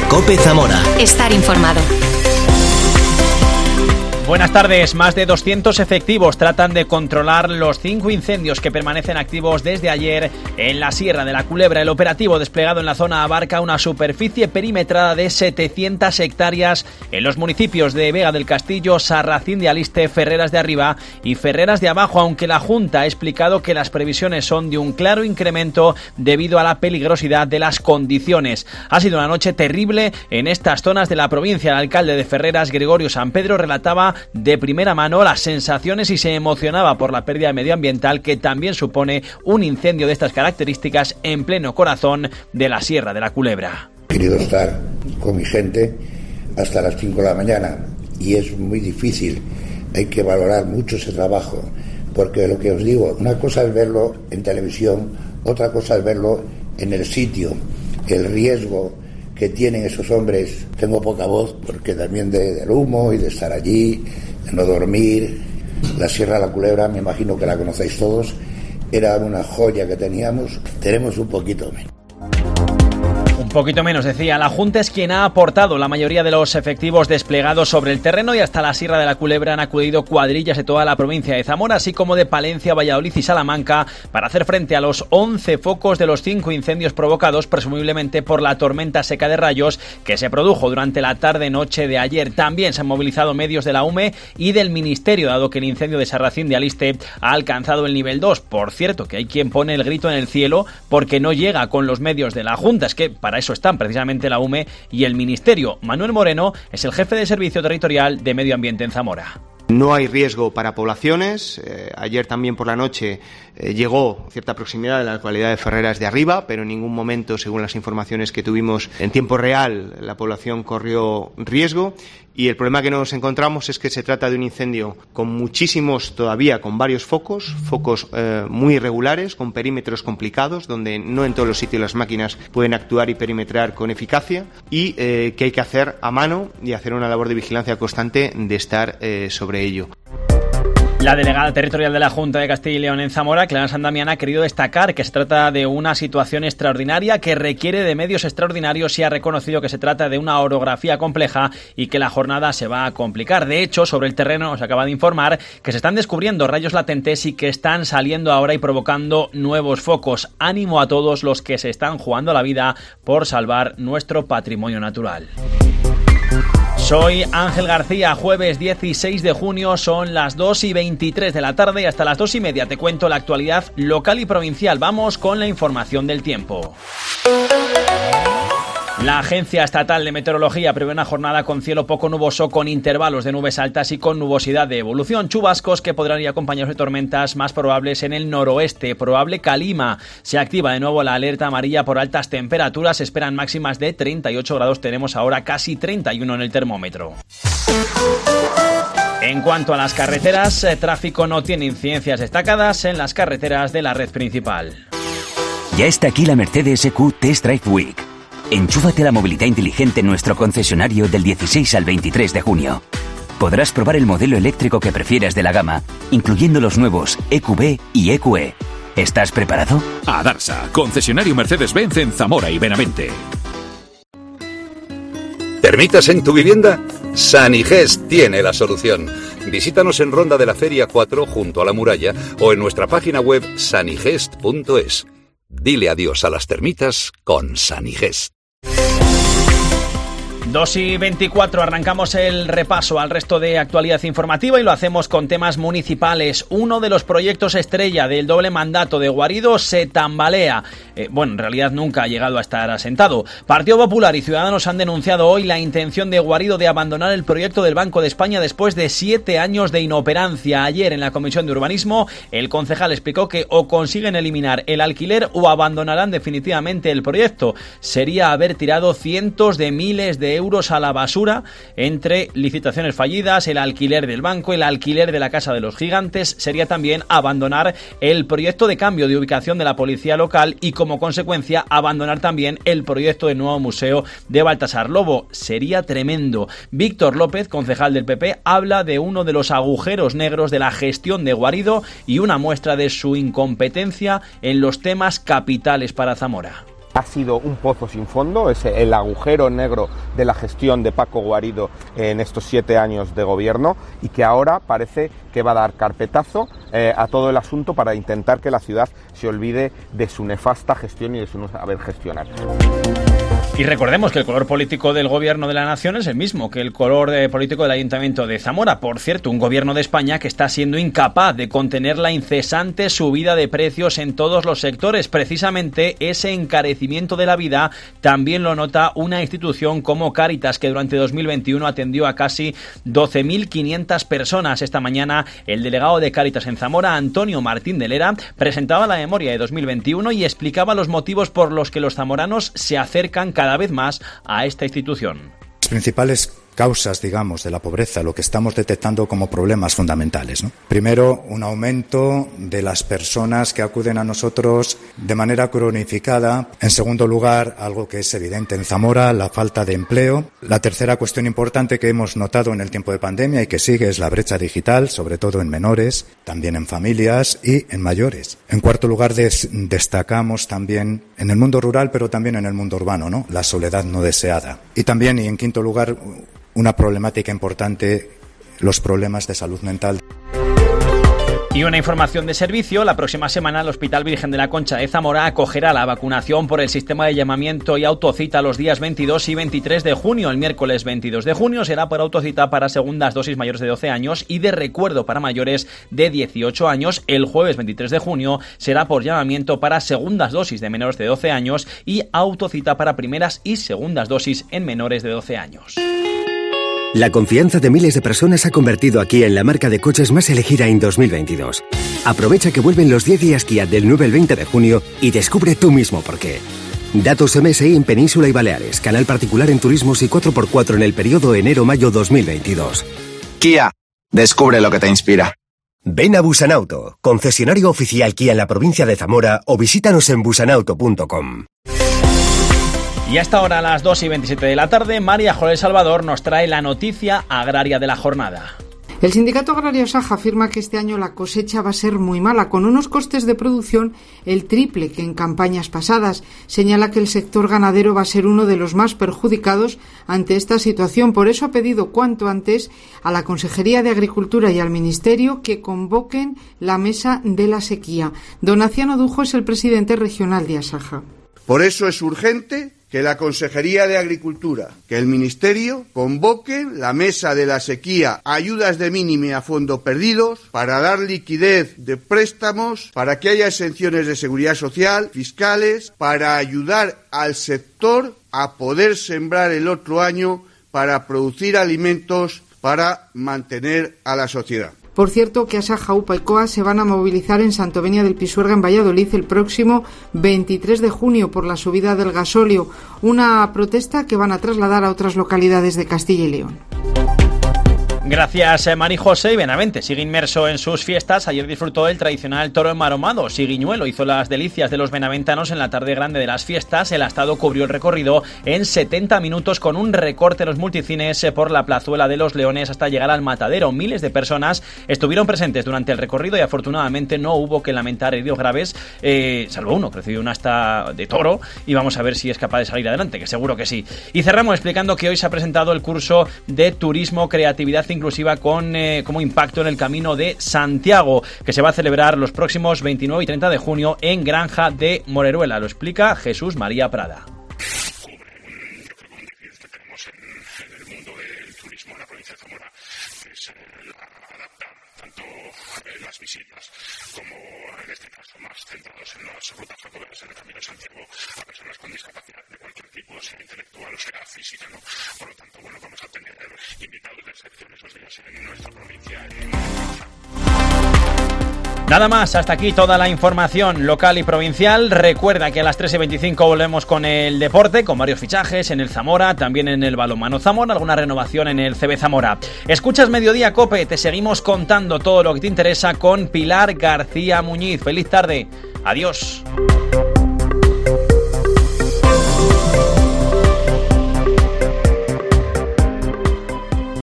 COPE Zamora. Estar informado. Buenas tardes. Más de 200 efectivos tratan de controlar los 5 incendios que permanecen activos desde ayer en la Sierra de la Culebra. El operativo desplegado en la zona abarca una superficie perimetrada de 700 hectáreas en los municipios de Vega del Castillo, Sarracín de Aliste, Ferreras de Arriba y Ferreras de Abajo, aunque la Junta ha explicado que las previsiones son de un claro incremento debido a la peligrosidad de las condiciones. Ha sido una noche terrible en estas zonas de la provincia. El alcalde de Ferreras, Gregorio San Pedro, relataba de primera mano las sensaciones y se emocionaba por la pérdida medioambiental que también supone un incendio de estas características en pleno corazón de la Sierra de la Culebra. He querido estar con mi gente hasta las 5 de la mañana y es muy difícil, hay que valorar mucho ese trabajo, porque lo que os digo, una cosa es verlo en televisión, otra cosa es verlo en el sitio, el riesgo que tienen esos hombres. Tengo poca voz porque también del humo y de estar allí, de no dormir. La Sierra de la Culebra, me imagino que la conocéis todos, era una joya que teníamos. Tenemos un poquito menos. Un poquito menos, decía. La Junta es quien ha aportado la mayoría de los efectivos desplegados sobre el terreno y hasta la Sierra de la Culebra han acudido cuadrillas de toda la provincia de Zamora, así como de Palencia, Valladolid y Salamanca, para hacer frente a los 11 focos de los 5 incendios provocados presumiblemente por la tormenta seca de rayos que se produjo durante la tarde-noche de ayer. También se han movilizado medios de la UME y del Ministerio, dado que el incendio de Sarracín de Aliste ha alcanzado el nivel 2. Por cierto, que hay quien pone el grito en el cielo porque no llega con los medios de la Junta. Es que para eso están precisamente la UME y el Ministerio. Manuel Moreno es el jefe de Servicio Territorial de Medio Ambiente en Zamora. No hay riesgo para poblaciones. Ayer también por la noche llegó cierta proximidad de la localidad de Ferreras de Arriba, pero en ningún momento, según las informaciones que tuvimos en tiempo real, la población corrió riesgo. Y el problema que nos encontramos es que se trata de un incendio con muchísimos, todavía con varios focos muy irregulares, con perímetros complicados, donde no en todos los sitios las máquinas pueden actuar y perimetrar con eficacia, y que hay que hacer a mano y hacer una labor de vigilancia constante de estar sobre ello. La delegada territorial de la Junta de Castilla y León en Zamora, Clara San Damián, ha querido destacar que se trata de una situación extraordinaria que requiere de medios extraordinarios y ha reconocido que se trata de una orografía compleja y que la jornada se va a complicar. De hecho, sobre el terreno nos acaba de informar que se están descubriendo rayos latentes y que están saliendo ahora y provocando nuevos focos. Ánimo a todos los que se están jugando la vida por salvar nuestro patrimonio natural. Soy Ángel García, jueves 16 de junio, son las 2:23 de la tarde y hasta las 2:30 te cuento la actualidad local y provincial. Vamos con la información del tiempo. La Agencia Estatal de Meteorología prevé una jornada con cielo poco nuboso, con intervalos de nubes altas y con nubosidad de evolución. Chubascos que podrán ir acompañados de tormentas más probables en el noroeste. Probable calima. Se activa de nuevo la alerta amarilla por altas temperaturas. Se esperan máximas de 38 grados. Tenemos ahora casi 31 en el termómetro. En cuanto a las carreteras, tráfico no tiene incidencias destacadas en las carreteras de la red principal. Ya está aquí la Mercedes EQ Test Drive Week. Enchúfate la movilidad inteligente en nuestro concesionario del 16 al 23 de junio. Podrás probar el modelo eléctrico que prefieras de la gama, incluyendo los nuevos EQB y EQE. ¿Estás preparado? A Darsa, concesionario Mercedes-Benz en Zamora y Benavente. ¿Termitas en tu vivienda? Sanigest tiene la solución. Visítanos en Ronda de la Feria 4 junto a la muralla o en nuestra página web sanigest.es. Dile adiós a las termitas con Sanigest. 2:24, arrancamos el repaso al resto de actualidad informativa y lo hacemos con temas municipales. Uno de los proyectos estrella del doble mandato de Guarido se tambalea. En realidad nunca ha llegado a estar asentado. Partido Popular y Ciudadanos han denunciado hoy la intención de Guarido de abandonar el proyecto del Banco de España después de 7 años de inoperancia. Ayer en la Comisión de Urbanismo el concejal explicó que o consiguen eliminar el alquiler o abandonarán definitivamente el proyecto. Sería haber tirado cientos de miles de euros a la basura entre licitaciones fallidas, el alquiler del banco, el alquiler de la Casa de los Gigantes. Sería también abandonar el proyecto de cambio de ubicación de la policía local y como consecuencia abandonar también el proyecto del nuevo museo de Baltasar Lobo. Sería tremendo. Víctor López, concejal del PP, habla de uno de los agujeros negros de la gestión de Guarido y una muestra de su incompetencia en los temas capitales para Zamora. ha sido un pozo sin fondo, es el agujero negro de la gestión de Paco Guarido en estos 7 años de gobierno, y que ahora parece que va a dar carpetazo a todo el asunto para intentar que la ciudad se olvide de su nefasta gestión y de su no saber gestionar. Y recordemos que el color político del Gobierno de la Nación es el mismo que el color político del Ayuntamiento de Zamora. Por cierto, un Gobierno de España que está siendo incapaz de contener la incesante subida de precios en todos los sectores. Precisamente ese encarecimiento de la vida también lo nota una institución como Cáritas, que durante 2021 atendió a casi 12.500 personas. Esta mañana el delegado de Cáritas en Zamora, Antonio Martín de Lera, presentaba la memoria de 2021 y explicaba los motivos por los que los zamoranos se acercan cada vez más a esta institución. Las principales causas, digamos, de la pobreza, lo que estamos detectando como problemas fundamentales, ¿no? Primero, un aumento de las personas que acuden a nosotros de manera cronificada. En segundo lugar, algo que es evidente en Zamora, la falta de empleo. La tercera cuestión importante que hemos notado en el tiempo de pandemia y que sigue es la brecha digital, sobre todo en menores, también en familias y en mayores. En cuarto lugar, destacamos también en el mundo rural, pero también en el mundo urbano, ¿no? La soledad no deseada. Y también, y en quinto lugar, una problemática importante, los problemas de salud mental. Y una información de servicio: la próxima semana el Hospital Virgen de la Concha de Zamora acogerá la vacunación por el sistema de llamamiento y autocita los días 22 y 23 de junio. El miércoles 22 de junio será por autocita para segundas dosis mayores de 12 años y de recuerdo para mayores de 18 años. El jueves 23 de junio será por llamamiento para segundas dosis de menores de 12 años y autocita para primeras y segundas dosis en menores de 12 años. La confianza de miles de personas ha convertido a Kia en la marca de coches más elegida en 2022. Aprovecha que vuelven los 10 días Kia del 9 al 20 de junio y descubre tú mismo por qué. Datos MSI en Península y Baleares, canal particular en turismos y 4x4 en el periodo enero-mayo 2022. Kia, descubre lo que te inspira. Ven a Busanauto, concesionario oficial Kia en la provincia de Zamora, o visítanos en busanauto.com. Y hasta ahora, a las 2:27 de la tarde, María Joel Salvador nos trae la noticia agraria de la jornada. El sindicato agrario Saja afirma que este año la cosecha va a ser muy mala, con unos costes de producción el triple que en campañas pasadas. Señala que el sector ganadero va a ser uno de los más perjudicados ante esta situación. Por eso ha pedido cuanto antes a la Consejería de Agricultura y al Ministerio que convoquen la mesa de la sequía. Donaciano Dujo es el presidente regional de Asaja. Por eso es urgente que la Consejería de Agricultura, que el Ministerio convoquen la mesa de la sequía, ayudas de mínimo y a fondo perdidos, para dar liquidez de préstamos, para que haya exenciones de seguridad social, fiscales, para ayudar al sector a poder sembrar el otro año para producir alimentos para mantener a la sociedad. Por cierto, que Asaja, UPA y COA se van a movilizar en Santovenia del Pisuerga, en Valladolid, el próximo 23 de junio por la subida del gasóleo, una protesta que van a trasladar a otras localidades de Castilla y León. Gracias, Mari José. Y Benavente sigue inmerso en sus fiestas. Ayer disfrutó del tradicional toro enmaromado. Siguiñuelo hizo las delicias de los benaventanos en la tarde grande de las fiestas. El Astado cubrió el recorrido en 70 minutos con un recorte en los multicines por la plazuela de los Leones hasta llegar al matadero. Miles de personas estuvieron presentes durante el recorrido y afortunadamente no hubo que lamentar heridos graves, salvo uno que recibió un asta de toro, y vamos a ver si es capaz de salir adelante, que seguro que sí. Y cerramos explicando que hoy se ha presentado el curso de Turismo, Creatividad Inclusiva con como impacto en el Camino de Santiago, que se va a celebrar los próximos 29 y 30 de junio en Granja de Moreruela. Lo explica Jesús María Prada. Las visitas, como en este caso más centrados en las rutas ferroviarias en el Camino de Santiago a personas con discapacidad de cualquier tipo, sea intelectual o sea física, ¿no? Por lo tanto, bueno, vamos a tener invitados de excepción esos días en nuestra provincia. Nada más, hasta aquí toda la información local y provincial. Recuerda que a las 3:25 volvemos con el deporte, con varios fichajes en el Zamora, también en el Balonmano Zamora, alguna renovación en el CB Zamora. Escuchas Mediodía Cope, te seguimos contando todo lo que te interesa con Pilar García Muñiz. Feliz tarde, adiós.